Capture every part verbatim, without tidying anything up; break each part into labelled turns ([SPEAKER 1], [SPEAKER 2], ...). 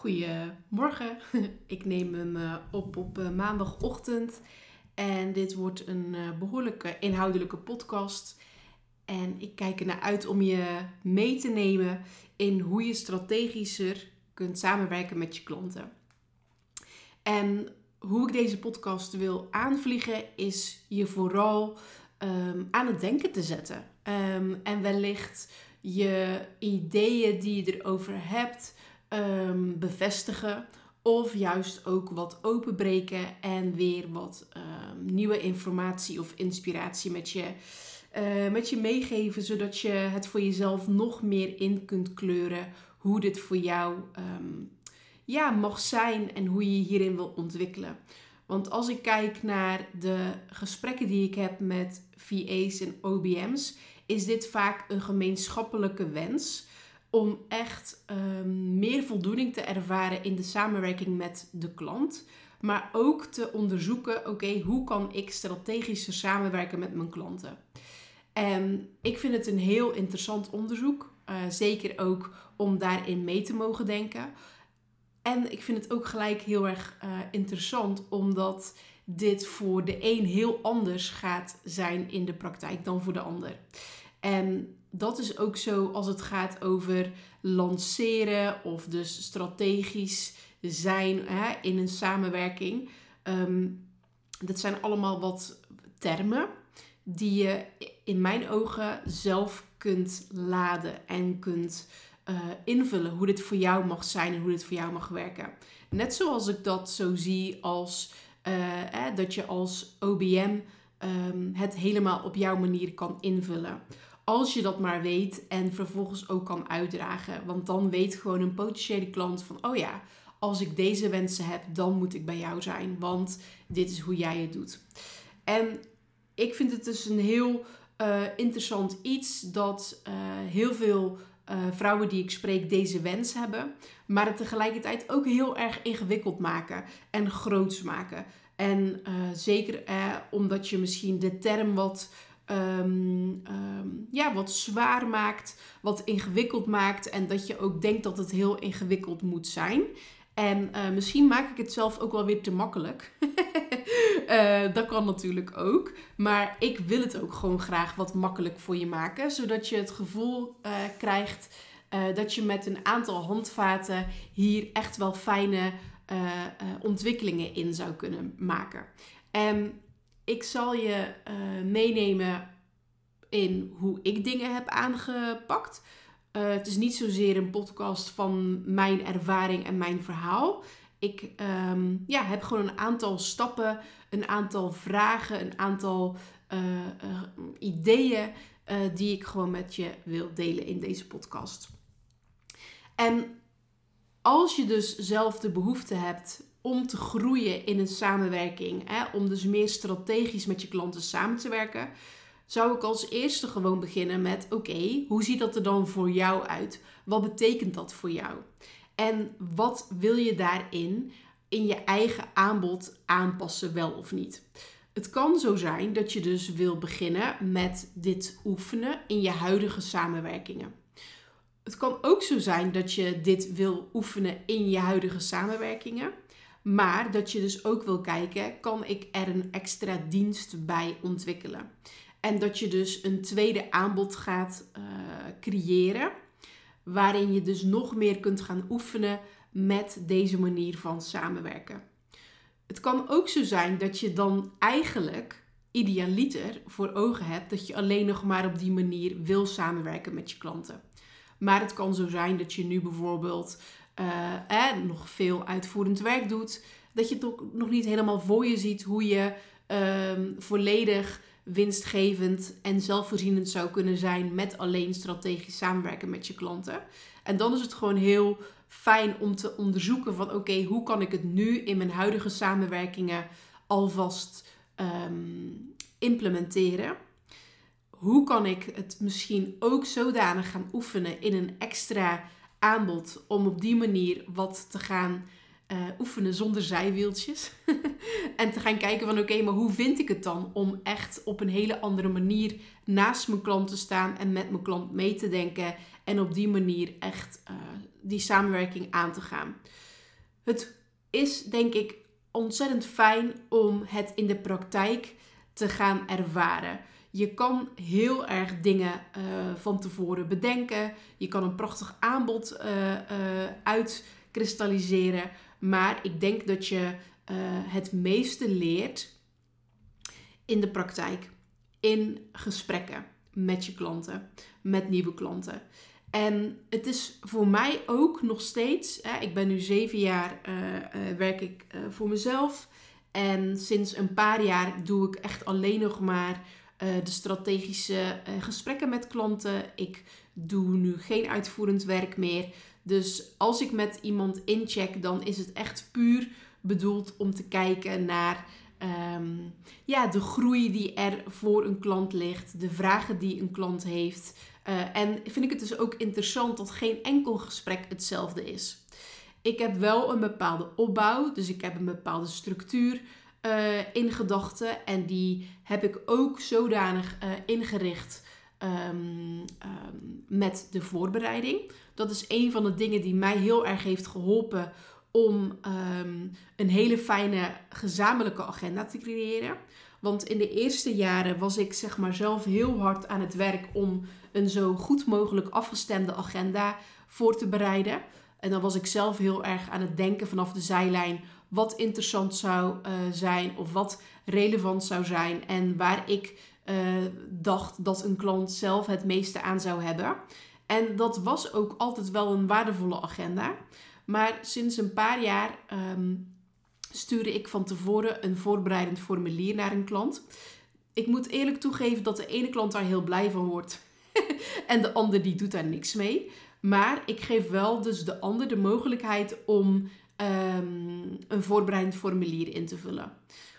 [SPEAKER 1] Goedemorgen, ik neem hem uh, op op uh, maandagochtend en dit wordt een uh, behoorlijke inhoudelijke podcast. En ik kijk er naar uit om je mee te nemen in hoe je strategischer kunt samenwerken met je klanten. En hoe ik deze podcast wil aanvliegen is je vooral um, aan het denken te zetten. Um, en wellicht je ideeën die je erover hebt um, bevestigen. Of juist ook wat openbreken en weer wat um, nieuwe informatie of inspiratie met je, uh, met je meegeven. Zodat je het voor jezelf nog meer in kunt kleuren hoe dit voor jou um, ja, mag zijn en hoe je je hierin wil ontwikkelen. Want als ik kijk naar de gesprekken die ik heb met V A's en O B M's, is dit vaak een gemeenschappelijke wens om echt um, meer voldoening te ervaren in de samenwerking met de klant. Maar ook te onderzoeken, oké, okay, hoe kan ik strategischer samenwerken met mijn klanten? En ik vind het een heel interessant onderzoek. Uh, zeker ook om daarin mee te mogen denken. En ik vind het ook gelijk heel erg uh, interessant, omdat dit voor de een heel anders gaat zijn in de praktijk dan voor de ander. En dat is ook zo als het gaat over lanceren of dus strategisch zijn hè, in een samenwerking. Um, dat zijn allemaal wat termen die je in mijn ogen zelf kunt laden en kunt Uh, invullen hoe dit voor jou mag zijn en hoe dit voor jou mag werken. Net zoals ik dat zo zie als uh, eh, dat je als O B M um, het helemaal op jouw manier kan invullen. Als je dat maar weet en vervolgens ook kan uitdragen. Want dan weet gewoon een potentiële klant van, oh ja, als ik deze wensen heb, dan moet ik bij jou zijn. Want dit is hoe jij het doet. En ik vind het dus een heel uh, interessant iets dat uh, heel veel Uh, vrouwen die ik spreek deze wens hebben, maar het tegelijkertijd ook heel erg ingewikkeld maken en groots maken. En uh, zeker uh, omdat je misschien de term wat, um, um, ja, wat zwaar maakt, wat ingewikkeld maakt en dat je ook denkt dat het heel ingewikkeld moet zijn. En uh, misschien maak ik het zelf ook wel weer te makkelijk. uh, dat kan natuurlijk ook. Maar ik wil het ook gewoon graag wat makkelijk voor je maken. Zodat je het gevoel uh, krijgt uh, dat je met een aantal handvaten hier echt wel fijne uh, uh, ontwikkelingen in zou kunnen maken. En ik zal je uh, meenemen in hoe ik dingen heb aangepakt. Uh, het is niet zozeer een podcast van mijn ervaring en mijn verhaal. Ik um, ja, heb gewoon een aantal stappen, een aantal vragen, een aantal uh, uh, ideeën uh, die ik gewoon met je wil delen in deze podcast. En als je dus zelf de behoefte hebt om te groeien in een samenwerking, hè, om dus meer strategisch met je klanten samen te werken, zou ik als eerste gewoon beginnen met, oké, okay, hoe ziet dat er dan voor jou uit? Wat betekent dat voor jou? En wat wil je daarin in je eigen aanbod aanpassen, wel of niet? Het kan zo zijn dat je dus wil beginnen met dit oefenen in je huidige samenwerkingen. Het kan ook zo zijn dat je dit wil oefenen in je huidige samenwerkingen. Maar dat je dus ook wil kijken, kan ik er een extra dienst bij ontwikkelen? En dat je dus een tweede aanbod gaat uh, creëren, waarin je dus nog meer kunt gaan oefenen met deze manier van samenwerken. Het kan ook zo zijn dat je dan eigenlijk idealiter voor ogen hebt dat je alleen nog maar op die manier wil samenwerken met je klanten. Maar het kan zo zijn dat je nu bijvoorbeeld uh, eh, nog veel uitvoerend werk doet, dat je het ook nog niet helemaal voor je ziet hoe je uh, volledig winstgevend en zelfvoorzienend zou kunnen zijn met alleen strategisch samenwerken met je klanten. En dan is het gewoon heel fijn om te onderzoeken van oké, okay, hoe kan ik het nu in mijn huidige samenwerkingen alvast um, implementeren? Hoe kan ik het misschien ook zodanig gaan oefenen in een extra aanbod om op die manier wat te gaan Uh, oefenen zonder zijwieltjes. En te gaan kijken van oké, okay, maar hoe vind ik het dan om echt op een hele andere manier naast mijn klant te staan en met mijn klant mee te denken en op die manier echt uh, die samenwerking aan te gaan. het is denk ik ontzettend fijn om het in de praktijk te gaan ervaren. Je kan heel erg dingen uh, van tevoren bedenken. Je kan een prachtig aanbod uh, uh, uitkristalliseren. Maar ik denk dat je uh, het meeste leert in de praktijk. In gesprekken met je klanten, met nieuwe klanten. En het is voor mij ook nog steeds, hè, ik ben nu zeven jaar, uh, uh, werk ik uh, voor mezelf. En sinds een paar jaar doe ik echt alleen nog maar uh, de strategische uh, gesprekken met klanten. Ik doe nu geen uitvoerend werk meer. Dus als ik met iemand incheck, dan is het echt puur bedoeld om te kijken naar um, ja, de groei die er voor een klant ligt. De vragen die een klant heeft. Uh, en vind ik het dus ook interessant dat geen enkel gesprek hetzelfde is. Ik heb wel een bepaalde opbouw, dus ik heb een bepaalde structuur uh, in gedachten. En die heb ik ook zodanig uh, ingericht um, um, met de voorbereiding. Dat is een van de dingen die mij heel erg heeft geholpen om um, een hele fijne gezamenlijke agenda te creëren. Want in de eerste jaren was ik zeg maar zelf heel hard aan het werk om een zo goed mogelijk afgestemde agenda voor te bereiden. En dan was ik zelf heel erg aan het denken vanaf de zijlijn wat interessant zou uh, zijn of wat relevant zou zijn. En waar ik uh, dacht dat een klant zelf het meeste aan zou hebben. En dat was ook altijd wel een waardevolle agenda. Maar sinds een paar jaar um, stuurde ik van tevoren een voorbereidend formulier naar een klant. Ik moet eerlijk toegeven dat de ene klant daar heel blij van wordt. En de ander die doet daar niks mee. Maar ik geef wel dus de ander de mogelijkheid om um, een voorbereidend formulier in te vullen.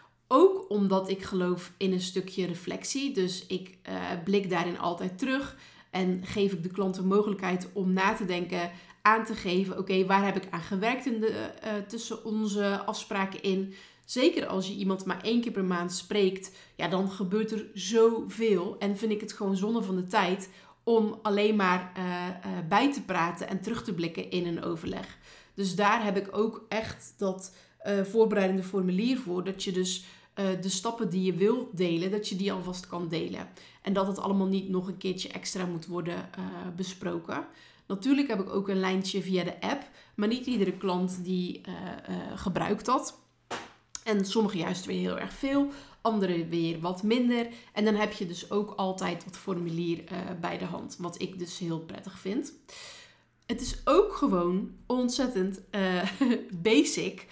[SPEAKER 1] Ook omdat ik geloof in een stukje reflectie. Dus ik uh, blik daarin altijd terug. En geef ik de klant de mogelijkheid om na te denken, aan te geven. Oké, okay, waar heb ik aan gewerkt in de, uh, tussen onze afspraken in? Zeker als je iemand maar één keer per maand spreekt. Ja, dan gebeurt er zoveel. En vind ik het gewoon zonde van de tijd om alleen maar uh, uh, bij te praten en terug te blikken in een overleg. Dus daar heb ik ook echt dat uh, voorbereidende formulier voor. Dat je dus uh, de stappen die je wil delen, dat je die alvast kan delen. En dat het allemaal niet nog een keertje extra moet worden uh, besproken. Natuurlijk heb ik ook een lijntje via de app. Maar niet iedere klant die uh, uh, gebruikt dat. En sommige juist weer heel erg veel. Andere weer wat minder. En dan heb je dus ook altijd dat formulier uh, bij de hand. Wat ik dus heel prettig vind. Het is ook gewoon ontzettend uh, basic.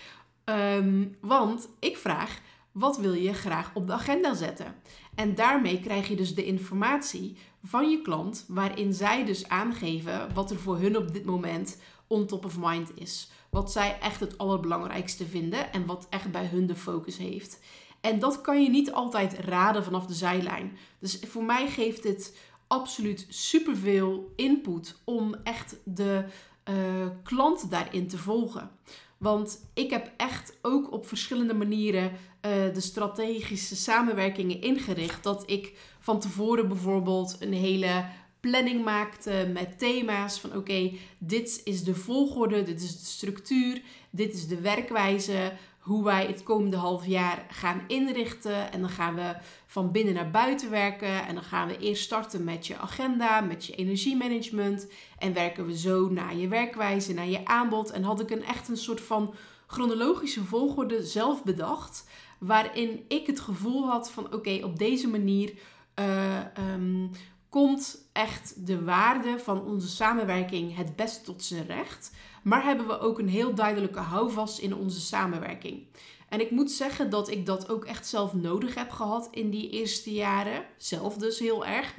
[SPEAKER 1] Um, want ik vraag, wat wil je graag op de agenda zetten? En daarmee krijg je dus de informatie van je klant, waarin zij dus aangeven wat er voor hun op dit moment on top of mind is. Wat zij echt het allerbelangrijkste vinden en wat echt bij hun de focus heeft. En dat kan je niet altijd raden vanaf de zijlijn. Dus voor mij geeft dit absoluut superveel input om echt de uh, klant daarin te volgen. Want ik heb echt ook op verschillende manieren uh, de strategische samenwerkingen ingericht. Dat ik van tevoren bijvoorbeeld een hele planning maakte met thema's van oké, okay, dit is de volgorde, dit is de structuur, dit is de werkwijze, hoe wij het komende half jaar gaan inrichten. En dan gaan we van binnen naar buiten werken. En dan gaan we eerst starten met je agenda, met je energiemanagement. En werken we zo naar je werkwijze, naar je aanbod. En had ik een echt een soort van chronologische volgorde zelf bedacht. Waarin ik het gevoel had van oké, okay, op deze manier uh, um, komt echt de waarde van onze samenwerking het best tot zijn recht. Maar hebben we ook een heel duidelijke houvast in onze samenwerking. En ik moet zeggen dat ik dat ook echt zelf nodig heb gehad in die eerste jaren. Zelf dus heel erg.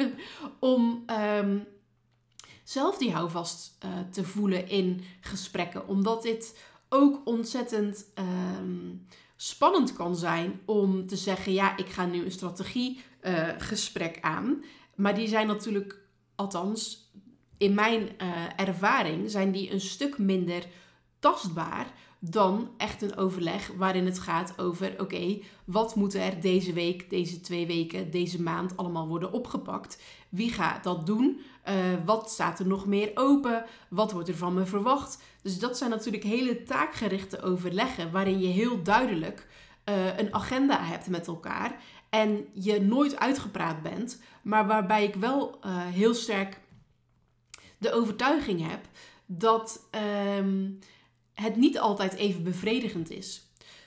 [SPEAKER 1] Om um, zelf die houvast uh, te voelen in gesprekken. Omdat dit ook ontzettend um, spannend kan zijn om te zeggen, ja, ik ga nu een strategiegesprek uh, aan. Maar die zijn natuurlijk, althans in mijn uh, ervaring, zijn die een stuk minder tastbaar dan echt een overleg waarin het gaat over, oké, okay, wat moet er deze week, deze twee weken, deze maand allemaal worden opgepakt? Wie gaat dat doen? Uh, wat staat er nog meer open? Wat wordt er van me verwacht? Dus dat zijn natuurlijk hele taakgerichte overleggen waarin je heel duidelijk uh, een agenda hebt met elkaar en je nooit uitgepraat bent, maar waarbij ik wel uh, heel sterk de overtuiging heb dat um, het niet altijd even bevredigend is.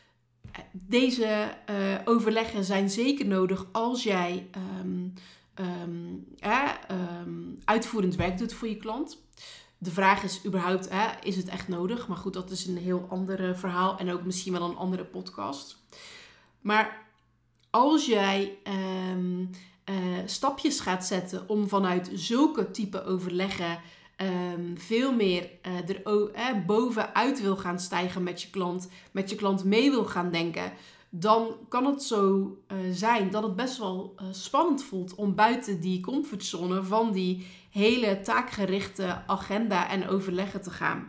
[SPEAKER 1] Deze uh, overleggen zijn zeker nodig als jij um, um, eh, um, uitvoerend werk doet voor je klant. De vraag is überhaupt, eh, is het echt nodig? Maar goed, dat is een heel ander verhaal en ook misschien wel een andere podcast. Maar als jij um, uh, stapjes gaat zetten om vanuit zulke type overleggen Um, veel meer uh, er uh, bovenuit wil gaan stijgen met je klant, met je klant mee wil gaan denken, dan kan het zo uh, zijn dat het best wel uh, spannend voelt om buiten die comfortzone van die hele taakgerichte agenda en overleggen te gaan.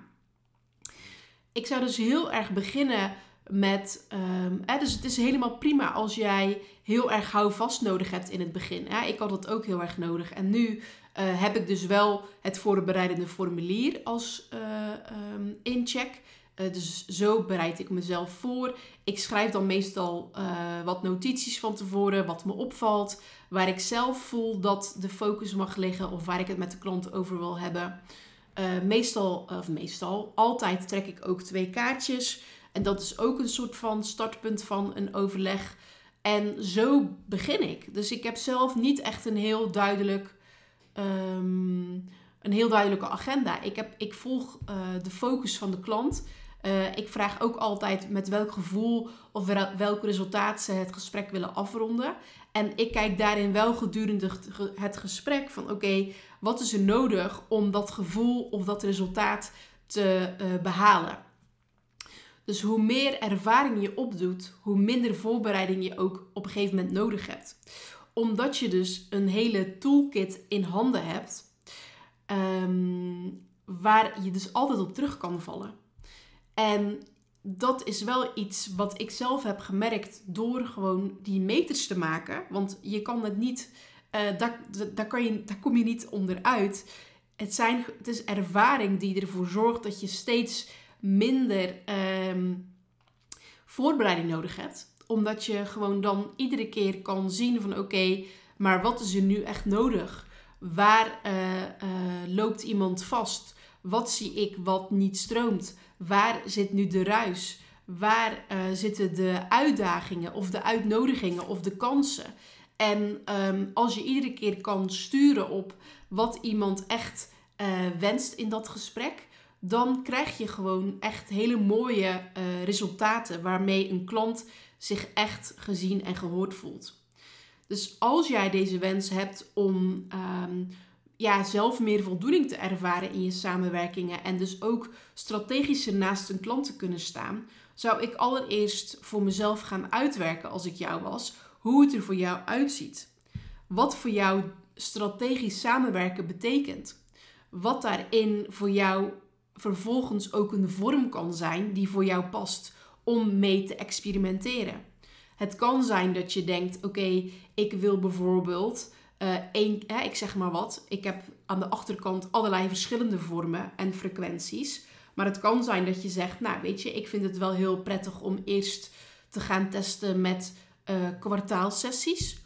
[SPEAKER 1] Ik zou dus heel erg beginnen met, um, eh, dus het is helemaal prima als jij heel erg houvast nodig hebt in het begin. Hè? Ik had dat ook heel erg nodig en nu Uh, heb ik dus wel het voorbereidende formulier als uh, um, incheck. Uh, dus zo bereid ik mezelf voor. Ik schrijf dan meestal uh, wat notities van tevoren, wat me opvalt, waar ik zelf voel dat de focus mag liggen of waar ik het met de klant over wil hebben. Uh, meestal, of meestal, altijd trek ik ook twee kaartjes. En dat is ook een soort van startpunt van een overleg. En zo begin ik. Dus ik heb zelf niet echt een heel duidelijk... Um, een heel duidelijke agenda. Ik, heb, ik volg uh, de focus van de klant. Uh, ik vraag ook altijd met welk gevoel of welk resultaat ze het gesprek willen afronden. En ik kijk daarin wel gedurende het gesprek van oké, okay, wat is er nodig om dat gevoel of dat resultaat te uh, behalen. Dus hoe meer ervaring je opdoet, hoe minder voorbereiding je ook op een gegeven moment nodig hebt. Omdat je dus een hele toolkit in handen hebt, um, waar je dus altijd op terug kan vallen. En dat is wel iets wat ik zelf heb gemerkt door gewoon die meters te maken. Want je kan het niet, uh, daar, daar, kan je, daar kom je niet onderuit. Het, zijn, het is ervaring die ervoor zorgt dat je steeds minder um, voorbereiding nodig hebt. Omdat je gewoon dan iedere keer kan zien van oké, okay, maar wat is er nu echt nodig? Waar uh, uh, loopt iemand vast? Wat zie ik wat niet stroomt? Waar zit nu de ruis? Waar uh, zitten de uitdagingen of de uitnodigingen of de kansen? En um, als je iedere keer kan sturen op wat iemand echt uh, wenst in dat gesprek, dan krijg je gewoon echt hele mooie uh, resultaten waarmee een klant zich echt gezien en gehoord voelt. Dus als jij deze wens hebt om um, ja, zelf meer voldoening te ervaren in je samenwerkingen en dus ook strategischer naast een klant te kunnen staan, zou ik allereerst voor mezelf gaan uitwerken als ik jou was, hoe het er voor jou uitziet. Wat voor jou strategisch samenwerken betekent. Wat daarin voor jou vervolgens ook een vorm kan zijn die voor jou past om mee te experimenteren. Het kan zijn dat je denkt, oké, okay, ik wil bijvoorbeeld, uh, één, hè, ik zeg maar wat, ik heb aan de achterkant allerlei verschillende vormen en frequenties. Maar het kan zijn dat je zegt, nou weet je, ik vind het wel heel prettig om eerst te gaan testen met uh, kwartaalsessies.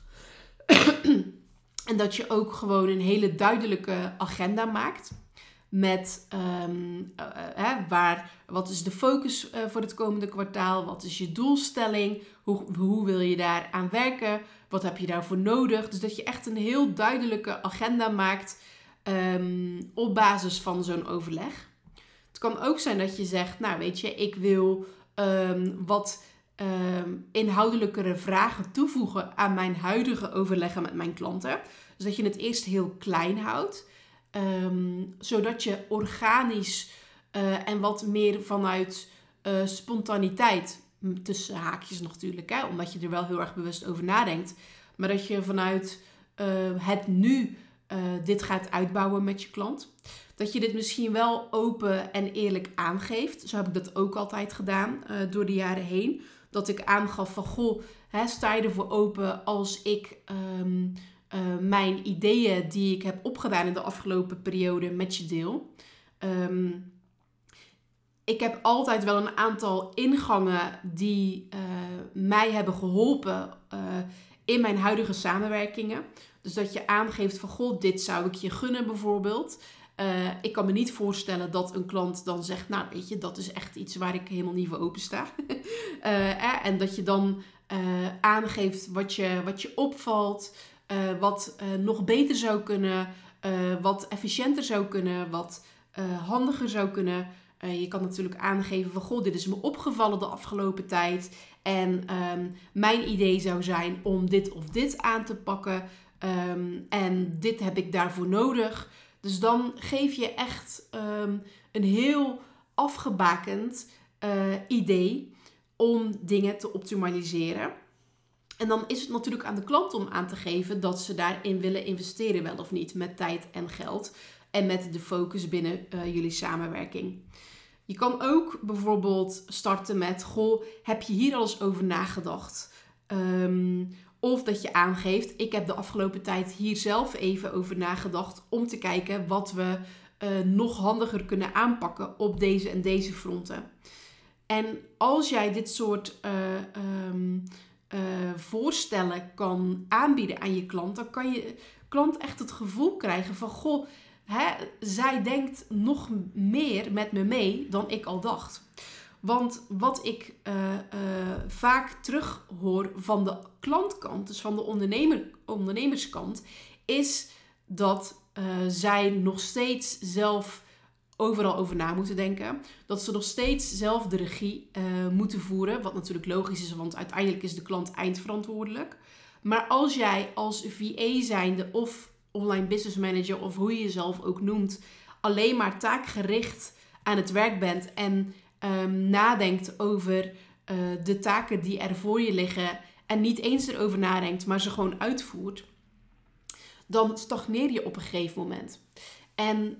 [SPEAKER 1] En dat je ook gewoon een hele duidelijke agenda maakt. Met um, uh, uh, waar, wat is de focus uh, voor het komende kwartaal? Wat is je doelstelling? Hoe, hoe wil je daar aan werken? Wat heb je daarvoor nodig? Dus dat je echt een heel duidelijke agenda maakt um, op basis van zo'n overleg. Het kan ook zijn dat je zegt, nou weet je, ik wil um, wat um, inhoudelijkere vragen toevoegen aan mijn huidige overleggen met mijn klanten. Dus dat je het eerst heel klein houdt. Um, zodat je organisch uh, en wat meer vanuit uh, spontaniteit, tussen haakjes natuurlijk, hè, omdat je er wel heel erg bewust over nadenkt, maar dat je vanuit uh, het nu uh, dit gaat uitbouwen met je klant. Dat je dit misschien wel open en eerlijk aangeeft. Zo heb ik dat ook altijd gedaan uh, door de jaren heen. Dat ik aangaf van, goh, hè, sta je ervoor open als ik um, uh, mijn ideeën die ik heb opgedaan in de afgelopen periode met je deel. Um, ik heb altijd wel een aantal ingangen die uh, mij hebben geholpen uh, in mijn huidige samenwerkingen. Dus dat je aangeeft van, goh, dit zou ik je gunnen bijvoorbeeld. Uh, ik kan me niet voorstellen dat een klant dan zegt, nou weet je, dat is echt iets waar ik helemaal niet voor open sta. uh, eh, en dat je dan uh, aangeeft wat je, wat je opvalt, uh, wat uh, nog beter zou kunnen, uh, wat efficiënter zou kunnen, wat uh, handiger zou kunnen. Uh, je kan natuurlijk aangeven van, goh, dit is me opgevallen de afgelopen tijd. En um, mijn idee zou zijn om dit of dit aan te pakken. Um, en dit heb ik daarvoor nodig. Dus dan geef je echt um, een heel afgebakend uh, idee om dingen te optimaliseren. En dan is het natuurlijk aan de klant om aan te geven dat ze daarin willen investeren, wel of niet, met tijd en geld. En met de focus binnen uh, jullie samenwerking. Je kan ook bijvoorbeeld starten met, goh, heb je hier al eens over nagedacht? Um, Of dat je aangeeft, ik heb de afgelopen tijd hier zelf even over nagedacht om te kijken wat we uh, nog handiger kunnen aanpakken op deze en deze fronten. En als jij dit soort uh, um, uh, voorstellen kan aanbieden aan je klant, dan kan je klant echt het gevoel krijgen van, goh, hè, zij denkt nog meer met me mee dan ik al dacht. Want wat ik uh, uh, vaak terug hoor van de klantkant, dus van de ondernemer, ondernemerskant, is dat uh, zij nog steeds zelf overal over na moeten denken. Dat ze nog steeds zelf de regie uh, moeten voeren. Wat natuurlijk logisch is, want uiteindelijk is de klant eindverantwoordelijk. Maar als jij als V A zijnde of online business manager of hoe je jezelf ook noemt, alleen maar taakgericht aan het werk bent en Um, nadenkt over uh, de taken die er voor je liggen en niet eens erover nadenkt, maar ze gewoon uitvoert, dan stagneer je op een gegeven moment. En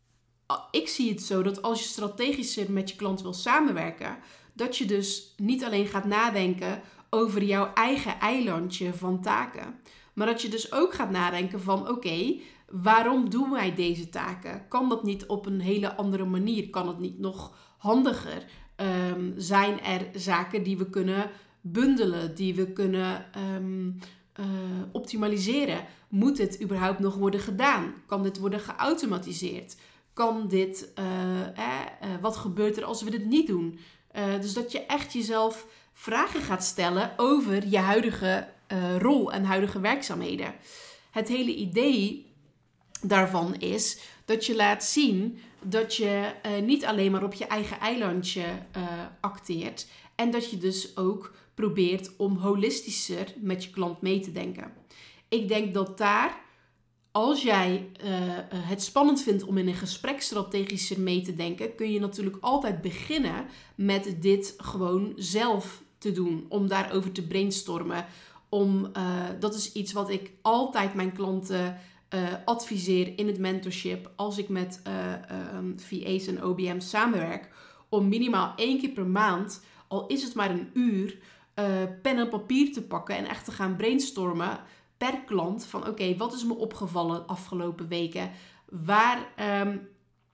[SPEAKER 1] ik zie het zo dat als je strategischer met je klant wil samenwerken, dat je dus niet alleen gaat nadenken over jouw eigen eilandje van taken, maar dat je dus ook gaat nadenken van, oké, okay, waarom doen wij deze taken? Kan dat niet op een hele andere manier? Kan het niet nog handiger? Um, zijn er zaken die we kunnen bundelen, die we kunnen um, uh, optimaliseren? Moet dit überhaupt nog worden gedaan? Kan dit worden geautomatiseerd? Kan dit, uh, eh, uh, wat gebeurt er als we dit niet doen? Uh, dus dat je echt jezelf vragen gaat stellen over je huidige uh, rol en huidige werkzaamheden. Het hele idee daarvan is dat je laat zien dat je uh, niet alleen maar op je eigen eilandje uh, acteert. En dat je dus ook probeert om holistischer met je klant mee te denken. Ik denk dat daar, als jij uh, het spannend vindt om in een gesprek strategischer mee te denken, kun je natuurlijk altijd beginnen met dit gewoon zelf te doen. Om daarover te brainstormen. Om, uh, dat is iets wat ik altijd mijn klanten Uh, adviseer in het mentorship als ik met uh, uh, V A's en O B M's samenwerk, om minimaal één keer per maand, al is het maar een uur, uh, pen en papier te pakken en echt te gaan brainstormen per klant van oké, okay, wat is me opgevallen de afgelopen weken? Waar, um,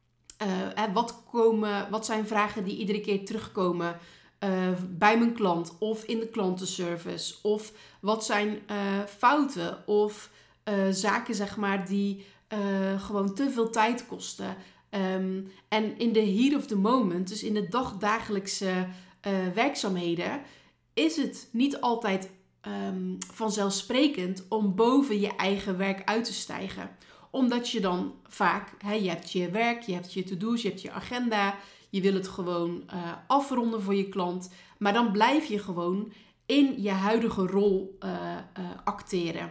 [SPEAKER 1] uh, eh, wat, komen, wat zijn vragen die iedere keer terugkomen uh, bij mijn klant of in de klantenservice? Of wat zijn uh, fouten of Uh, zaken, zeg maar, die uh, gewoon te veel tijd kosten. Um, en in de heat of the moment, dus in de dagdagelijkse uh, werkzaamheden, is het niet altijd um, vanzelfsprekend om boven je eigen werk uit te stijgen. Omdat je dan vaak, hè, je hebt je werk, je hebt je to-do's, je hebt je agenda, je wil het gewoon uh, afronden voor je klant, maar dan blijf je gewoon in je huidige rol uh, uh, acteren.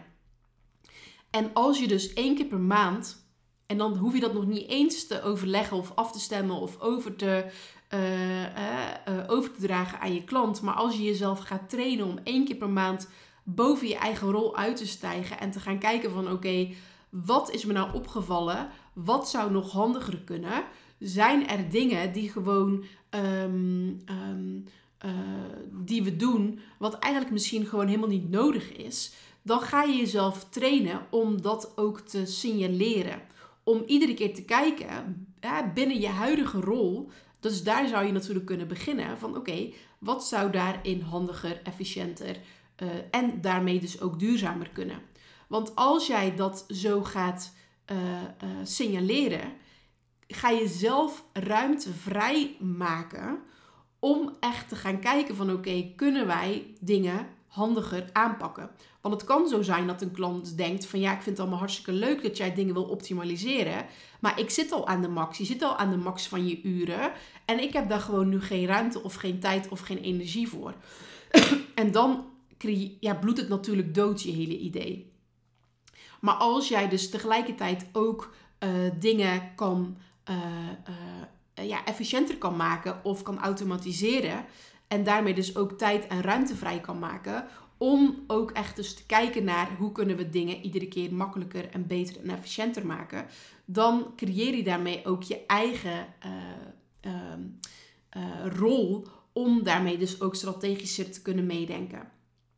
[SPEAKER 1] En als je dus één keer per maand, en dan hoef je dat nog niet eens te overleggen of af te stemmen of over te, uh, uh, uh, over te dragen aan je klant. Maar als je jezelf gaat trainen om één keer per maand boven je eigen rol uit te stijgen en te gaan kijken van oké, okay, wat is me nou opgevallen? Wat zou nog handiger kunnen? Zijn er dingen die gewoon um, um, uh, die we doen, wat eigenlijk misschien gewoon helemaal niet nodig is? Dan ga je jezelf trainen om dat ook te signaleren. Om iedere keer te kijken, ja, binnen je huidige rol, dus daar zou je natuurlijk kunnen beginnen van oké, okay, wat zou daarin handiger, efficiënter uh, en daarmee dus ook duurzamer kunnen? Want als jij dat zo gaat uh, uh, signaleren, ga je zelf ruimte vrij maken om echt te gaan kijken van oké, okay, kunnen wij dingen handiger aanpakken? Want het kan zo zijn dat een klant denkt van ja, ik vind het allemaal hartstikke leuk dat jij dingen wil optimaliseren, maar ik zit al aan de max, je zit al aan de max van je uren en ik heb daar gewoon nu geen ruimte of geen tijd of geen energie voor. En dan ja, bloedt het natuurlijk dood, je hele idee. Maar als jij dus tegelijkertijd ook uh, dingen kan, uh, uh, ja, efficiënter kan maken of kan automatiseren en daarmee dus ook tijd en ruimte vrij kan maken, om ook echt dus te kijken naar hoe kunnen we dingen iedere keer makkelijker en beter en efficiënter maken, dan creëer je daarmee ook je eigen uh, uh, uh, rol om daarmee dus ook strategischer te kunnen meedenken.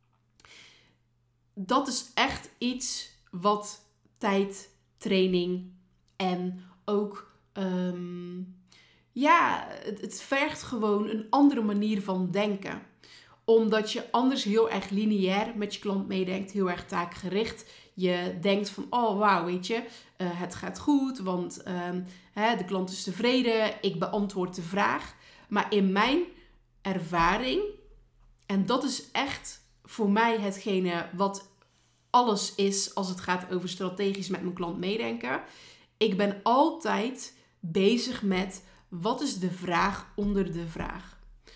[SPEAKER 1] Dat is echt iets wat tijd, training en ook um, ja, het, het vergt gewoon een andere manier van denken. Omdat je anders heel erg lineair met je klant meedenkt, heel erg taakgericht. Je denkt van, oh wauw, weet je, uh, het gaat goed, want um, hè, de klant is tevreden, ik beantwoord de vraag. Maar in mijn ervaring, en dat is echt voor mij hetgene wat alles is als het gaat over strategisch met mijn klant meedenken. Ik ben altijd bezig met, wat is de vraag onder de vraag?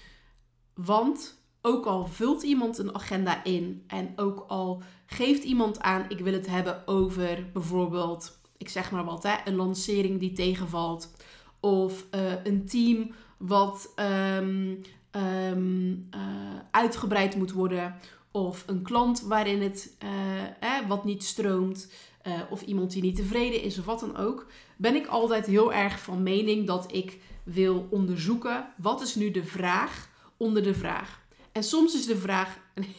[SPEAKER 1] Want ook al vult iemand een agenda in en ook al geeft iemand aan, ik wil het hebben over bijvoorbeeld, ik zeg maar wat, hè, een lancering die tegenvalt. Of uh, een team wat um, um, uh, uitgebreid moet worden. Of een klant waarin het uh, eh, wat niet stroomt. Uh, of iemand die niet tevreden is of wat dan ook. Ben ik altijd heel erg van mening dat ik wil onderzoeken, wat is nu de vraag onder de vraag. En soms is de vraag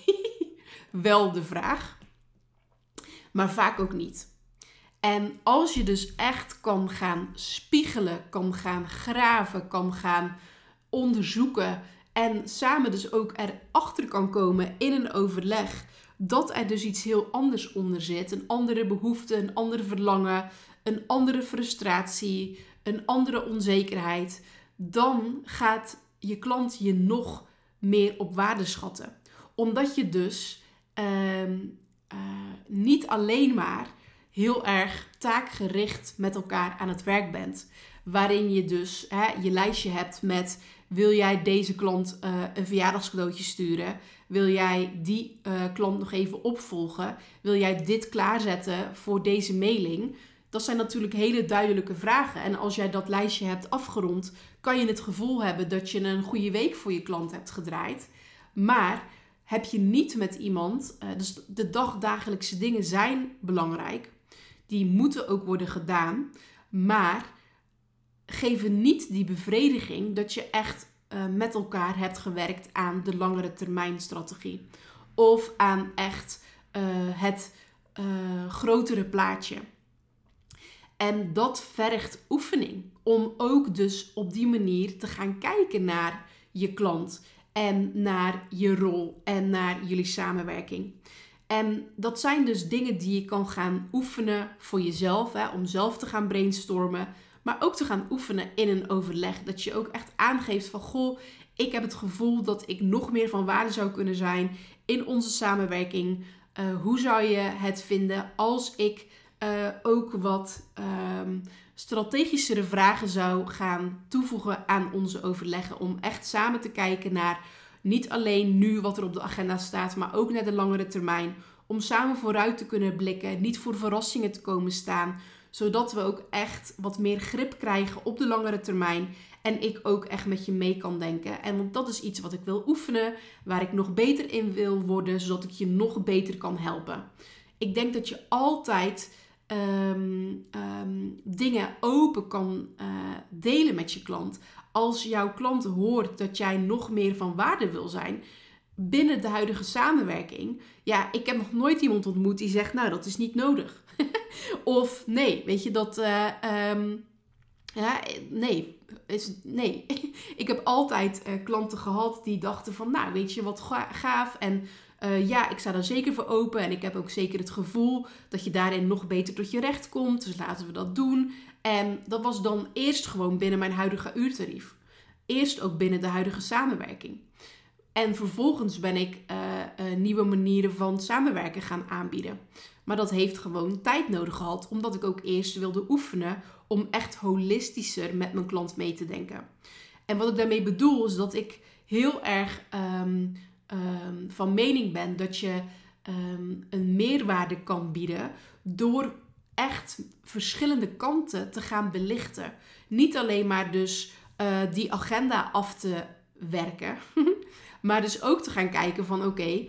[SPEAKER 1] wel de vraag, maar vaak ook niet. En als je dus echt kan gaan spiegelen, kan gaan graven, kan gaan onderzoeken en samen dus ook erachter kan komen in een overleg dat er dus iets heel anders onder zit. Een andere behoefte, een ander verlangen, een andere frustratie, een andere onzekerheid. Dan gaat je klant je nog meer op waarde schatten. Omdat je dus uh, uh, niet alleen maar heel erg taakgericht met elkaar aan het werk bent. Waarin je dus hè, je lijstje hebt met, wil jij deze klant uh, een verjaardagscadeautje sturen? Wil jij die uh, klant nog even opvolgen? Wil jij dit klaarzetten voor deze mailing? Dat zijn natuurlijk hele duidelijke vragen. En als jij dat lijstje hebt afgerond, kan je het gevoel hebben dat je een goede week voor je klant hebt gedraaid. Maar heb je niet met iemand, uh, dus de dagdagelijkse dingen zijn belangrijk. Die moeten ook worden gedaan. Maar geven niet die bevrediging dat je echt uh, met elkaar hebt gewerkt aan de langere termijn strategie. Of aan echt uh, het uh, grotere plaatje. En dat vergt oefening. Om ook dus op die manier te gaan kijken naar je klant. En naar je rol. En naar jullie samenwerking. En dat zijn dus dingen die je kan gaan oefenen voor jezelf. Hè, om zelf te gaan brainstormen. Maar ook te gaan oefenen in een overleg. Dat je ook echt aangeeft van, goh, ik heb het gevoel dat ik nog meer van waarde zou kunnen zijn in onze samenwerking. Uh, hoe zou je het vinden als ik uh, ook wat um, strategischere vragen zou gaan toevoegen aan onze overleggen. Om echt samen te kijken naar niet alleen nu wat er op de agenda staat, maar ook naar de langere termijn. Om samen vooruit te kunnen blikken, niet voor verrassingen te komen staan. Zodat we ook echt wat meer grip krijgen op de langere termijn. En ik ook echt met je mee kan denken. En want dat is iets wat ik wil oefenen. Waar ik nog beter in wil worden. Zodat ik je nog beter kan helpen. Ik denk dat je altijd um, um, dingen open kan uh, delen met je klant. Als jouw klant hoort dat jij nog meer van waarde wil zijn binnen de huidige samenwerking. Ja, ik heb nog nooit iemand ontmoet die zegt, nou, dat is niet nodig. Of nee, weet je, dat... Uh, um, ja, nee. Is, nee. Ik heb altijd uh, klanten gehad die dachten van, nou, weet je, wat ga- gaaf. En uh, ja, ik sta daar zeker voor open. En ik heb ook zeker het gevoel dat je daarin nog beter tot je recht komt. Dus laten we dat doen. En dat was dan eerst gewoon binnen mijn huidige uurtarief. Eerst ook binnen de huidige samenwerking. En vervolgens ben ik uh, uh, nieuwe manieren van samenwerken gaan aanbieden. Maar dat heeft gewoon tijd nodig gehad, omdat ik ook eerst wilde oefenen om echt holistischer met mijn klant mee te denken. En wat ik daarmee bedoel is dat ik heel erg um, um, van mening ben dat je um, een meerwaarde kan bieden door echt verschillende kanten te gaan belichten. Niet alleen maar dus uh, die agenda af te werken, maar dus ook te gaan kijken van oké, okay,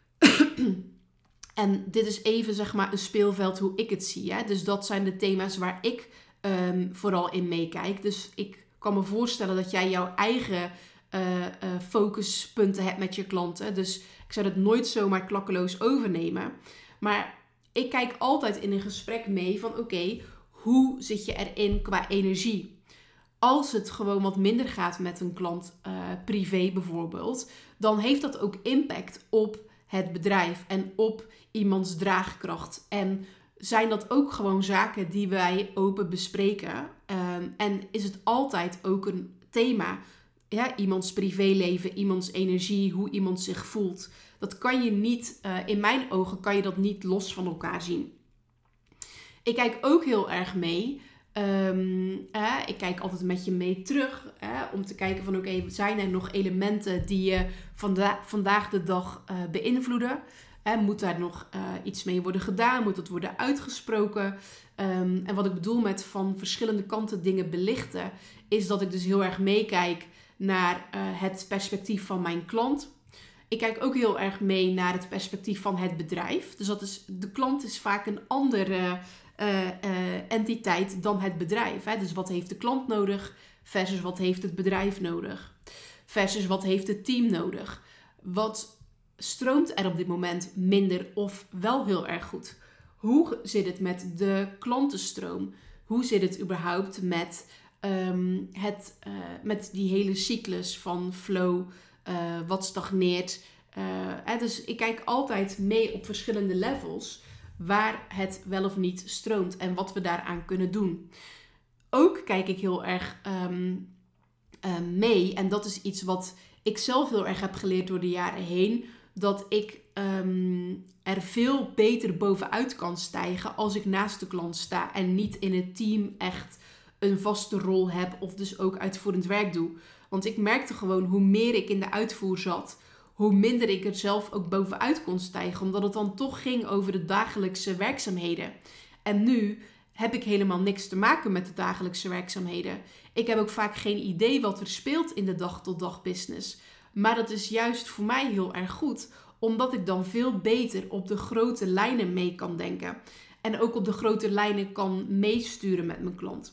[SPEAKER 1] en dit is even zeg maar een speelveld hoe ik het zie. Hè? Dus dat zijn de thema's waar ik um, vooral in meekijk. Dus ik kan me voorstellen dat jij jouw eigen uh, uh, focuspunten hebt met je klanten. Dus ik zou dat nooit zomaar klakkeloos overnemen. Maar ik kijk altijd in een gesprek mee van oké, okay, hoe zit je erin qua energie? Als het gewoon wat minder gaat met een klant uh, privé bijvoorbeeld, dan heeft dat ook impact op het bedrijf en op iemands draagkracht. En zijn dat ook gewoon zaken die wij open bespreken? Um, en is het altijd ook een thema? Ja, iemands privéleven, iemands energie, hoe iemand zich voelt. Dat kan je niet, uh, in mijn ogen kan je dat niet los van elkaar zien. Ik kijk ook heel erg mee. Um, eh, ik kijk altijd met je mee terug. Eh, om te kijken van oké, okay, zijn er nog elementen die je vanda- vandaag de dag uh, beïnvloeden? Eh, moet daar nog uh, iets mee worden gedaan? Moet dat worden uitgesproken? Um, en wat ik bedoel met van verschillende kanten dingen belichten, is dat ik dus heel erg meekijk naar uh, het perspectief van mijn klant. Ik kijk ook heel erg mee naar het perspectief van het bedrijf. Dus dat is, de klant is vaak een andere uh, uh, entiteit dan het bedrijf. Hè? Dus wat heeft de klant nodig versus wat heeft het bedrijf nodig? Versus wat heeft het team nodig? Wat stroomt er op dit moment minder of wel heel erg goed? Hoe zit het met de klantenstroom? Hoe zit het überhaupt met, um, het, uh, met die hele cyclus van flow? Uh, wat stagneert. Uh, hè, dus ik kijk altijd mee op verschillende levels waar het wel of niet stroomt en wat we daaraan kunnen doen. Ook kijk ik heel erg um, uh, mee, en dat is iets wat ik zelf heel erg heb geleerd door de jaren heen, dat ik um, er veel beter bovenuit kan stijgen als ik naast de klant sta en niet in het team echt een vaste rol heb of dus ook uitvoerend werk doe. Want ik merkte gewoon hoe meer ik in de uitvoer zat, hoe minder ik er zelf ook bovenuit kon stijgen. Omdat het dan toch ging over de dagelijkse werkzaamheden. En nu heb ik helemaal niks te maken met de dagelijkse werkzaamheden. Ik heb ook vaak geen idee wat er speelt in de dag-tot-dag business. Maar dat is juist voor mij heel erg goed. Omdat ik dan veel beter op de grote lijnen mee kan denken. En ook op de grote lijnen kan meesturen met mijn klant.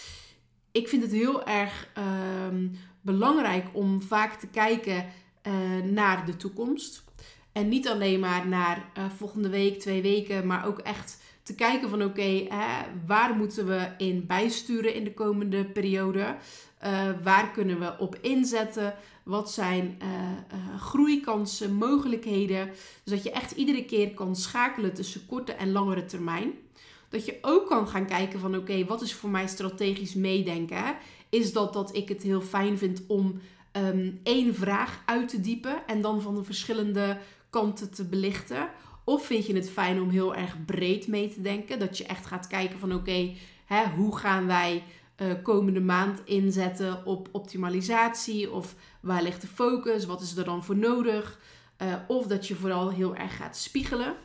[SPEAKER 1] Ik vind het heel erg uh, belangrijk om vaak te kijken uh, naar de toekomst. En niet alleen maar naar uh, volgende week, twee weken, maar ook echt te kijken van oké, okay, waar moeten we in bijsturen in de komende periode? Uh, waar kunnen we op inzetten? Wat zijn uh, uh, groeikansen, mogelijkheden? Zodat je echt iedere keer kan schakelen tussen korte en langere termijn. Dat je ook kan gaan kijken van oké, okay, wat is voor mij strategisch meedenken? Hè? Is dat dat ik het heel fijn vind om um, één vraag uit te diepen en dan van de verschillende kanten te belichten? Of vind je het fijn om heel erg breed mee te denken? Dat je echt gaat kijken van oké, okay, hoe gaan wij uh, komende maand inzetten op optimalisatie? Of waar ligt de focus? Wat is er dan voor nodig? Uh, of dat je vooral heel erg gaat spiegelen.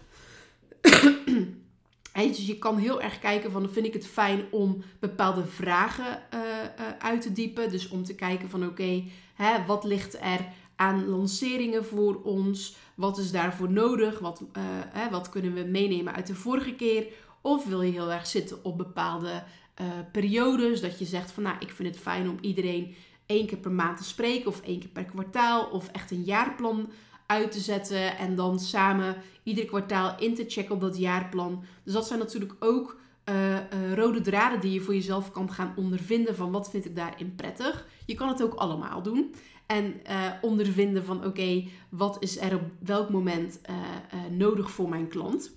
[SPEAKER 1] Dus je kan heel erg kijken van, vind ik het fijn om bepaalde vragen uh, uh, uit te diepen. Dus om te kijken van oké, okay, wat ligt er aan lanceringen voor ons? Wat is daarvoor nodig? Wat, uh, hè, wat kunnen we meenemen uit de vorige keer? Of wil je heel erg zitten op bepaalde uh, periodes. Dat je zegt van nou, ik vind het fijn om iedereen één keer per maand te spreken. Of één keer per kwartaal. Of echt een jaarplan uit te zetten. En dan samen ieder kwartaal in te checken op dat jaarplan. Dus dat zijn natuurlijk ook uh, uh, rode draden die je voor jezelf kan gaan ondervinden. Van wat vind ik daarin prettig. Je kan het ook allemaal doen. En uh, ondervinden van oké, okay, wat is er op welk moment uh, uh, nodig voor mijn klant.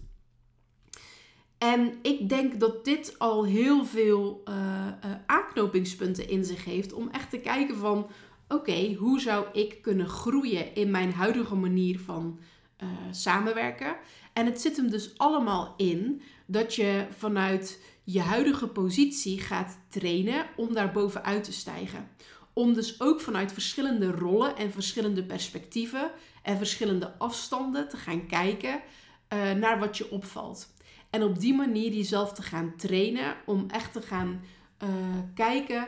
[SPEAKER 1] En ik denk dat dit al heel veel uh, uh, aanknopingspunten in zich heeft. Om echt te kijken van oké, okay, hoe zou ik kunnen groeien in mijn huidige manier van uh, samenwerken. En het zit hem dus allemaal in dat je vanuit je huidige positie gaat trainen om daar bovenuit te stijgen. Om dus ook vanuit verschillende rollen en verschillende perspectieven en verschillende afstanden te gaan kijken uh, naar wat je opvalt. En op die manier jezelf te gaan trainen om echt te gaan uh, kijken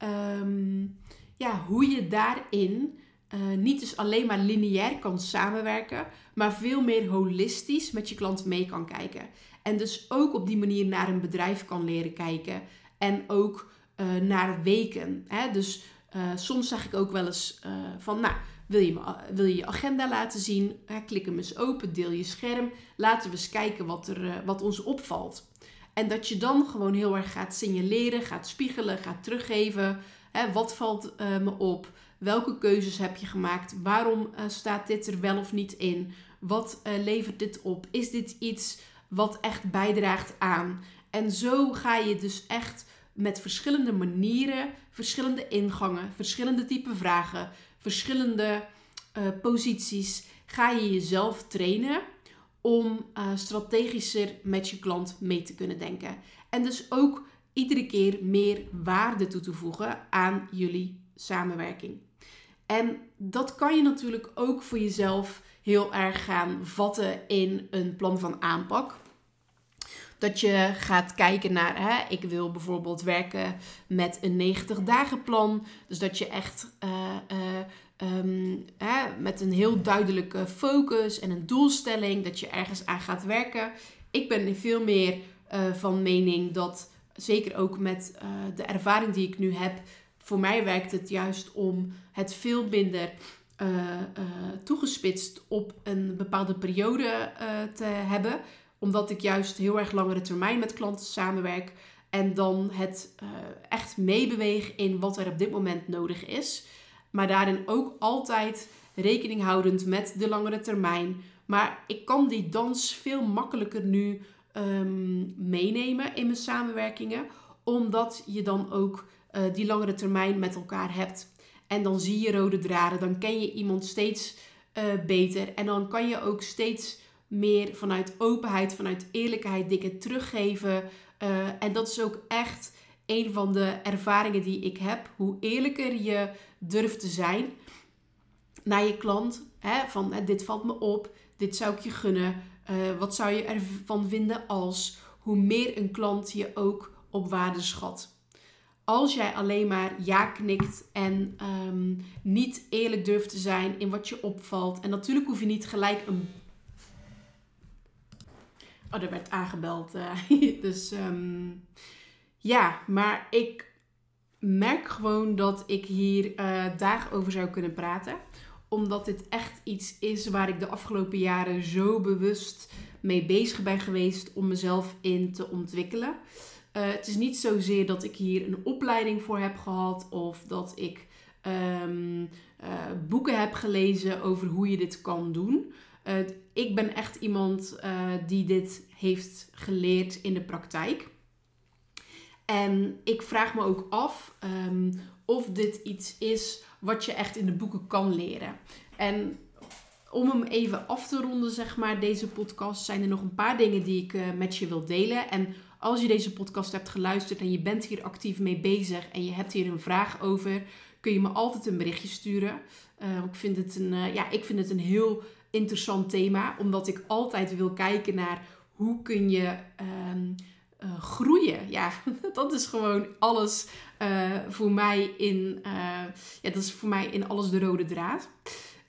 [SPEAKER 1] um, ja, hoe je daarin uh, niet dus alleen maar lineair kan samenwerken, maar veel meer holistisch met je klant mee kan kijken. En dus ook op die manier naar een bedrijf kan leren kijken en ook uh, naar weken. Hè? Dus Uh, soms zeg ik ook wel eens uh, van, nou, wil je, wil je je agenda laten zien? Uh, klik hem eens open, deel je scherm. Laten we eens kijken wat, er, uh, wat ons opvalt. En dat je dan gewoon heel erg gaat signaleren, gaat spiegelen, gaat teruggeven. Hè, wat valt uh, me op? Welke keuzes heb je gemaakt? Waarom uh, staat dit er wel of niet in? Wat uh, levert dit op? Is dit iets wat echt bijdraagt aan? En zo ga je dus echt met verschillende manieren, verschillende ingangen, verschillende type vragen, verschillende uh, posities, ga je jezelf trainen om uh, strategischer met je klant mee te kunnen denken. En dus ook iedere keer meer waarde toe te voegen aan jullie samenwerking. En dat kan je natuurlijk ook voor jezelf heel erg gaan vatten in een plan van aanpak. Dat je gaat kijken naar, hè, ik wil bijvoorbeeld werken met een negentig dagen plan. Dus dat je echt uh, uh, um, hè, met een heel duidelijke focus en een doelstelling, dat je ergens aan gaat werken. Ik ben veel meer uh, van mening dat, zeker ook met uh, de ervaring die ik nu heb, voor mij werkt het juist om het veel minder uh, uh, toegespitst op een bepaalde periode uh, te hebben. Omdat ik juist heel erg langere termijn met klanten samenwerk. En dan het uh, echt meebeweeg in wat er op dit moment nodig is. Maar daarin ook altijd rekening houdend met de langere termijn. Maar ik kan die dans veel makkelijker nu um, meenemen in mijn samenwerkingen. Omdat je dan ook uh, die langere termijn met elkaar hebt. En dan zie je rode draden. Dan ken je iemand steeds uh, beter. En dan kan je ook steeds meer vanuit openheid, vanuit eerlijkheid dingen teruggeven. Uh, en dat is ook echt een van de ervaringen die ik heb. Hoe eerlijker je durft te zijn naar je klant. Hè, van hè, dit valt me op, dit zou ik je gunnen. Uh, wat zou je ervan vinden als? Hoe meer een klant je ook op waarde schat. Als jij alleen maar ja knikt en um, niet eerlijk durft te zijn in wat je opvalt. En natuurlijk hoef je niet gelijk een... Oh, er werd aangebeld. Uh, dus um, ja, maar ik merk gewoon dat ik hier uh, dagen over zou kunnen praten. Omdat dit echt iets is waar ik de afgelopen jaren zo bewust mee bezig ben geweest om mezelf in te ontwikkelen. Uh, het is niet zozeer dat ik hier een opleiding voor heb gehad of dat ik um, uh, boeken heb gelezen over hoe je dit kan doen. Uh, ik ben echt iemand uh, die dit heeft geleerd in de praktijk. En ik vraag me ook af um, of dit iets is wat je echt in de boeken kan leren. En om hem even af te ronden, zeg maar, deze podcast, zijn er nog een paar dingen die ik uh, met je wil delen. En als je deze podcast hebt geluisterd en je bent hier actief mee bezig en je hebt hier een vraag over, kun je me altijd een berichtje sturen. Uh, ik vind het een, uh, ja, ik vind het een heel interessant thema, omdat ik altijd wil kijken naar hoe kun je um, uh, groeien. Ja, dat is gewoon alles uh, voor mij in, uh, ja, dat is voor mij in alles de rode draad.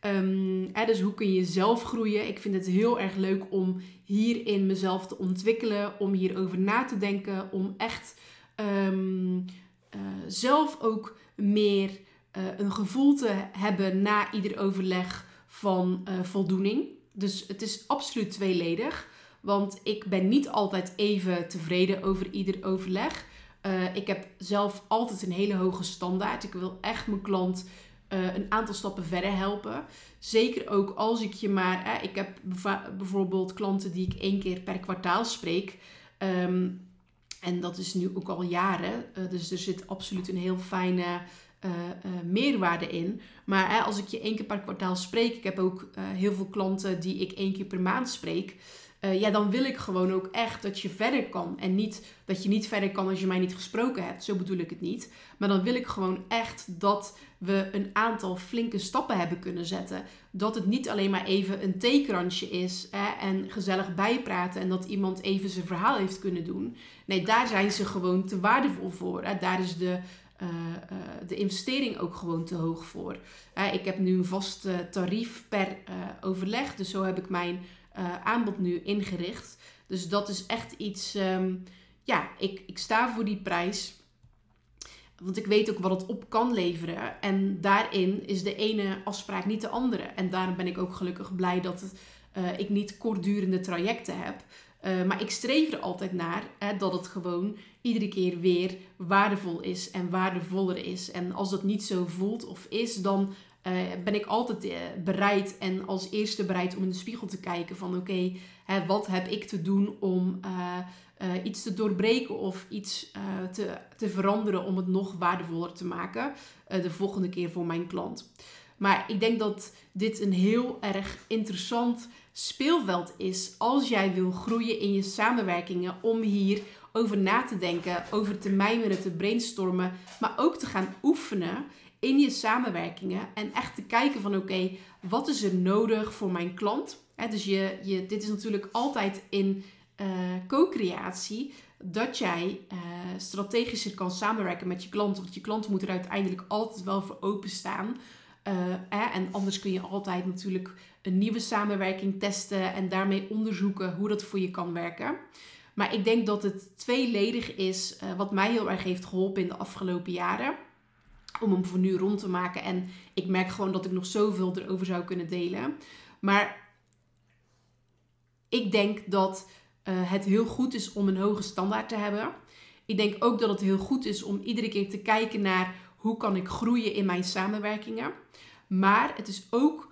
[SPEAKER 1] Um, hè, dus hoe kun je zelf groeien? Ik vind het heel erg leuk om hierin mezelf te ontwikkelen, om hierover na te denken, om echt um, uh, zelf ook meer uh, een gevoel te hebben na ieder overleg van uh, voldoening. Dus het is absoluut tweeledig, want ik ben niet altijd even tevreden over ieder overleg. Uh, ik heb zelf altijd een hele hoge standaard. Ik wil echt mijn klant uh, een aantal stappen verder helpen. Zeker ook als ik je maar... Eh, ik heb beva- bijvoorbeeld klanten die ik één keer per kwartaal spreek. Um, en dat is nu ook al jaren. Uh, dus er zit absoluut een heel fijne uh, uh, meerwaarde in. Maar eh, als ik je één keer per kwartaal spreek... Ik heb ook uh, heel veel klanten die ik één keer per maand spreek... Uh, ja, dan wil ik gewoon ook echt dat je verder kan. En niet dat je niet verder kan als je mij niet gesproken hebt. Zo bedoel ik het niet. Maar dan wil ik gewoon echt dat we een aantal flinke stappen hebben kunnen zetten. Dat het niet alleen maar even een theekransje is. Hè, en gezellig bijpraten. En dat iemand even zijn verhaal heeft kunnen doen. Nee, daar zijn ze gewoon te waardevol voor. Hè. Daar is de... Uh, uh, de investering ook gewoon te hoog voor. Uh, ik heb nu een vast uh, tarief per uh, overleg. Dus zo heb ik mijn uh, aanbod nu ingericht. Dus dat is echt iets... Um, ja, ik, ik sta voor die prijs. Want ik weet ook wat het op kan leveren. En daarin is de ene afspraak niet de andere. En daarom ben ik ook gelukkig blij dat het, uh, ik niet kortdurende trajecten heb. Uh, maar ik streef er altijd naar hè, dat het gewoon iedere keer weer waardevol is en waardevoller is. En als dat niet zo voelt of is, dan uh, ben ik altijd uh, bereid en als eerste bereid om in de spiegel te kijken van oké, okay, wat heb ik te doen om uh, uh, iets te doorbreken of iets uh, te, te veranderen om het nog waardevoller te maken uh, de volgende keer voor mijn klant. Maar ik denk dat dit een heel erg interessant speelveld is als jij wil groeien in je samenwerkingen om hier over na te denken, over te mijmeren, te brainstormen, maar ook te gaan oefenen in je samenwerkingen en echt te kijken van oké, okay, wat is er nodig voor mijn klant? He, dus je, je, dit is natuurlijk altijd in uh, co-creatie dat jij uh, strategischer kan samenwerken met je klant, want je klant moet er uiteindelijk altijd wel voor openstaan. Uh, eh, en anders kun je altijd natuurlijk een nieuwe samenwerking testen en daarmee onderzoeken hoe dat voor je kan werken. Maar ik denk dat het tweeledig is uh, wat mij heel erg heeft geholpen in de afgelopen jaren. Om hem voor nu rond te maken. En ik merk gewoon dat ik nog zoveel erover zou kunnen delen. Maar ik denk dat uh, het heel goed is om een hoge standaard te hebben. Ik denk ook dat het heel goed is om iedere keer te kijken naar hoe kan ik groeien in mijn samenwerkingen. Maar het is ook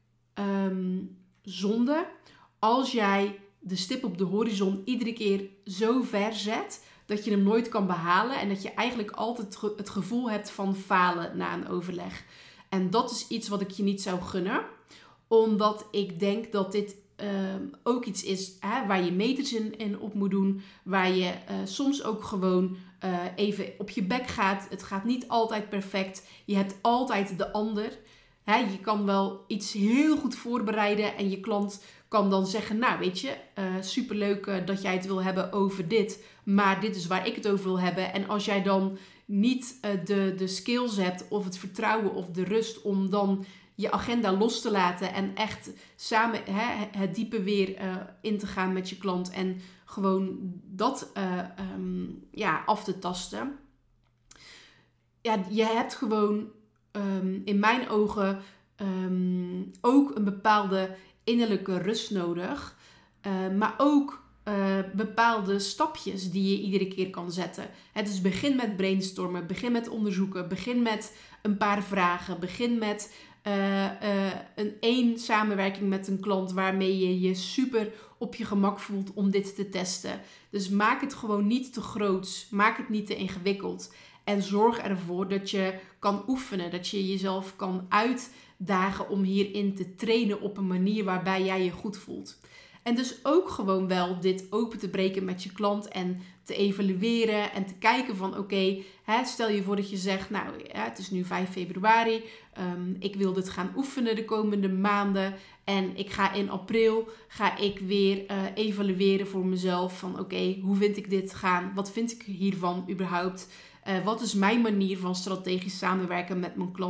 [SPEAKER 1] um, zonde als jij de stip op de horizon iedere keer zo ver zet dat je hem nooit kan behalen en dat je eigenlijk altijd het gevoel hebt van falen na een overleg. En dat is iets wat ik je niet zou gunnen, omdat ik denk dat dit um, ook iets is hè, waar je meters in, in op moet doen, waar je uh, soms ook gewoon uh, even op je bek gaat. Het gaat niet altijd perfect. Je hebt altijd de ander. Hè, je kan wel iets heel goed voorbereiden en je klant kan dan zeggen, nou weet je, uh, superleuk uh, dat jij het wil hebben over dit, maar dit is waar ik het over wil hebben. En als jij dan niet uh, de, de skills hebt of het vertrouwen of de rust om dan je agenda los te laten en echt samen hè, het diepe weer uh, in te gaan met je klant en gewoon dat uh, um, ja, af te tasten. Ja, je hebt gewoon um, in mijn ogen um, ook een bepaalde innerlijke rust nodig. Uh, maar ook uh, bepaalde stapjes die je iedere keer kan zetten. He, dus begin met brainstormen, begin met onderzoeken, begin met een paar vragen, begin met uh, uh, een één samenwerking met een klant waarmee je je super op je gemak voelt om dit te testen. Dus maak het gewoon niet te groots, maak het niet te ingewikkeld. En zorg ervoor dat je kan oefenen, dat je jezelf kan uitdagen om hierin te trainen op een manier waarbij jij je goed voelt. En dus ook gewoon wel dit open te breken met je klant en te evalueren en te kijken van oké, okay, stel je voor dat je zegt, nou ja, het is nu vijf februari, um, ik wil dit gaan oefenen de komende maanden en ik ga in april, ga ik weer uh, evalueren voor mezelf van oké, okay, hoe vind ik dit gaan, wat vind ik hiervan überhaupt? Uh, wat is mijn manier van strategisch samenwerken met mijn klant?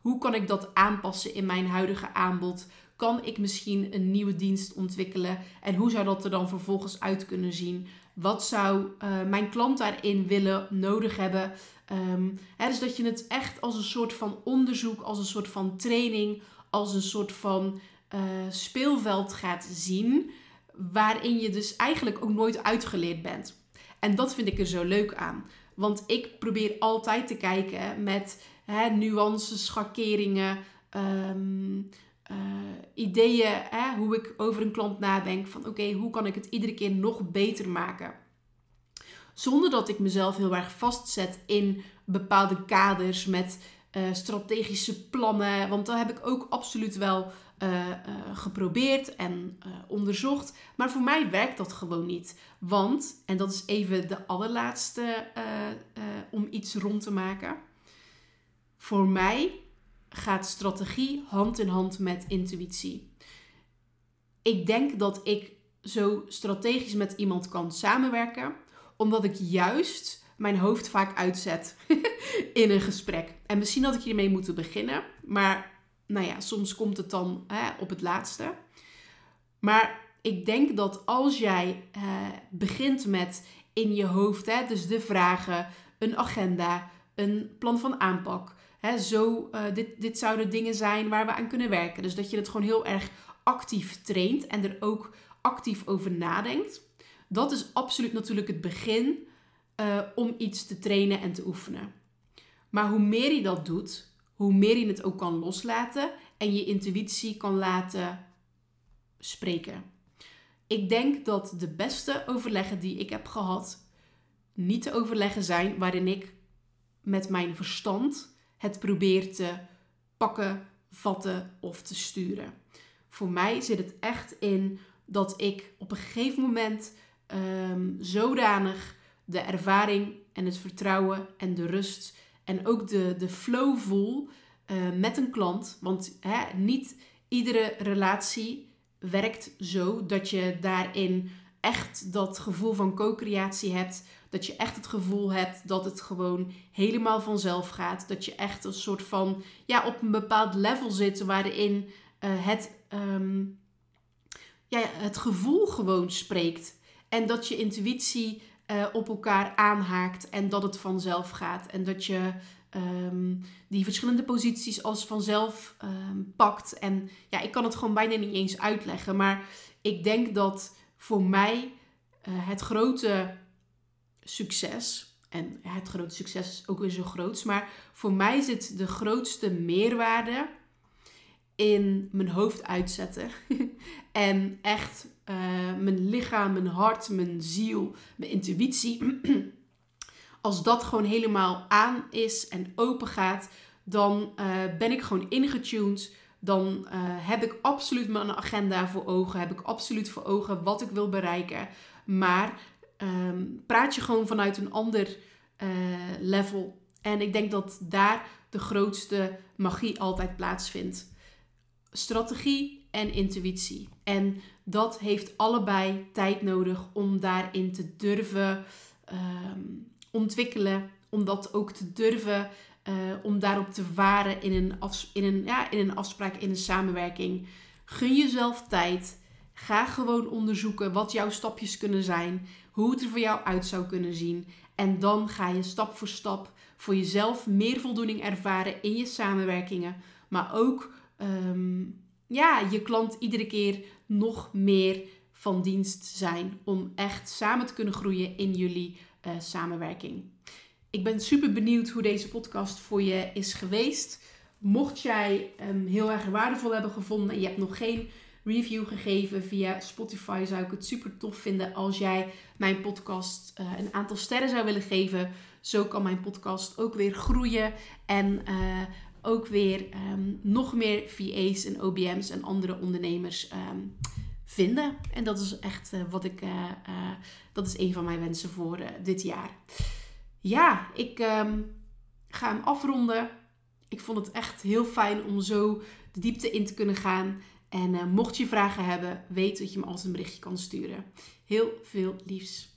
[SPEAKER 1] Hoe kan ik dat aanpassen in mijn huidige aanbod? Kan ik misschien een nieuwe dienst ontwikkelen? En hoe zou dat er dan vervolgens uit kunnen zien? Wat zou uh, mijn klant daarin willen, nodig hebben? Um, hè, dus dat je het echt als een soort van onderzoek, als een soort van training, als een soort van uh, speelveld gaat zien, waarin je dus eigenlijk ook nooit uitgeleerd bent. En dat vind ik er zo leuk aan. Want ik probeer altijd te kijken met hè, nuances, schakeringen, um, uh, ideeën, hè, hoe ik over een klant nadenk. Van oké, okay, hoe kan ik het iedere keer nog beter maken? Zonder dat ik mezelf heel erg vastzet in bepaalde kaders met uh, strategische plannen. Want dat heb ik ook absoluut wel uh, uh, geprobeerd en uh, onderzocht. Maar voor mij werkt dat gewoon niet. Want, en dat is even de allerlaatste uh, uh, om iets rond te maken. Voor mij gaat strategie hand in hand met intuïtie. Ik denk dat ik zo strategisch met iemand kan samenwerken, omdat ik juist mijn hoofd vaak uitzet in een gesprek. En misschien had ik hiermee moeten beginnen, maar nou ja, soms komt het dan hè, op het laatste. Maar ik denk dat als jij uh, begint met in je hoofd, hè, dus de vragen, een agenda, een plan van aanpak. Hè, zo, uh, dit, dit zouden dingen zijn waar we aan kunnen werken. Dus dat je het gewoon heel erg actief traint en er ook actief over nadenkt. Dat is absoluut natuurlijk het begin uh, om iets te trainen en te oefenen. Maar hoe meer je dat doet, hoe meer je het ook kan loslaten en je intuïtie kan laten spreken. Ik denk dat de beste overleggen die ik heb gehad niet de overleggen zijn waarin ik met mijn verstand het probeer te pakken, vatten of te sturen. Voor mij zit het echt in dat ik op een gegeven moment um, zodanig de ervaring en het vertrouwen en de rust en ook de, de flow voel uh, met een klant. Want hè, niet iedere relatie werkt zo dat je daarin echt dat gevoel van co-creatie hebt. Dat je echt het gevoel hebt dat het gewoon helemaal vanzelf gaat. Dat je echt een soort van ja, op een bepaald level zit waarin uh, het, um, ja, het gevoel gewoon spreekt. En dat je intuïtie uh, op elkaar aanhaakt en dat het vanzelf gaat. En dat je um, die verschillende posities als vanzelf um, pakt. En ja, ik kan het gewoon bijna niet eens uitleggen. Maar ik denk dat voor mij uh, het grote succes, en het grote succes is ook weer zo groot, maar voor mij zit de grootste meerwaarde in mijn hoofd uitzetten. En echt uh, mijn lichaam, mijn hart, mijn ziel, mijn intuïtie. Als dat gewoon helemaal aan is en open gaat, dan uh, ben ik gewoon ingetuned. Dan uh, heb ik absoluut mijn agenda voor ogen. Heb ik absoluut voor ogen wat ik wil bereiken. Maar um, praat je gewoon vanuit een ander uh, level. En ik denk dat daar de grootste magie altijd plaatsvindt. Strategie en intuïtie. En dat heeft allebei tijd nodig om daarin te durven um, ontwikkelen. Om dat ook te durven, uh, om daarop te varen in een, afs- in, een, ja, in een afspraak, in een samenwerking. Gun jezelf tijd. Ga gewoon onderzoeken wat jouw stapjes kunnen zijn. Hoe het er voor jou uit zou kunnen zien. En dan ga je stap voor stap voor jezelf meer voldoening ervaren in je samenwerkingen. Maar ook um, ja, je klant iedere keer nog meer van dienst zijn. Om echt samen te kunnen groeien in jullie uh, samenwerking. Ik ben super benieuwd hoe deze podcast voor je is geweest. Mocht jij hem heel erg waardevol hebben gevonden en je hebt nog geen review gegeven via Spotify, zou ik het super tof vinden als jij mijn podcast uh, een aantal sterren zou willen geven. Zo kan mijn podcast ook weer groeien en uh, ook weer um, nog meer V A's en O B M's en andere ondernemers um, vinden. En dat is echt uh, wat ik, uh, uh, dat is een van mijn wensen voor uh, dit jaar. Ja, ik um, ga hem afronden. Ik vond het echt heel fijn om zo de diepte in te kunnen gaan. En uh, mocht je vragen hebben, weet dat je me altijd een berichtje kan sturen. Heel veel liefs.